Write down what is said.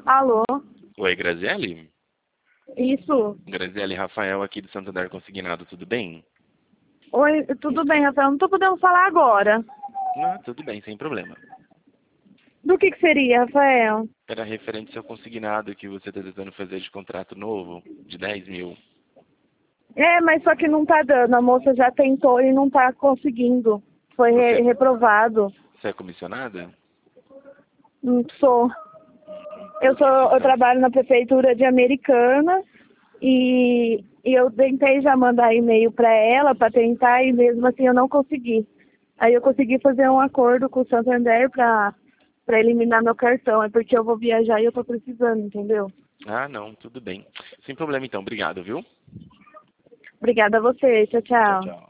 Alô? Oi, Graziele? Isso. Graziele, Rafael aqui do Santander Consignado, tudo bem? Oi, tudo bem, Rafael? Não tô podendo falar agora. Ah, tudo bem, sem problema. Do que seria, Rafael? Era referente ao seu consignado que você está tentando fazer de contrato novo, de 10 mil. É, mas só que não tá dando. A moça já tentou e não tá conseguindo. Foi reprovado. Você é comissionada? Não sou. Eu Então, trabalho na prefeitura de Americana e eu tentei já mandar e-mail para ela para tentar e mesmo assim eu não consegui. Aí eu consegui fazer um acordo com o Santander para eliminar meu cartão. É porque eu vou viajar e eu tô precisando, entendeu? Ah, não, tudo bem. Sem problema então, obrigado, viu? Obrigada a você. Tchau, Tchau, tchau. tchau.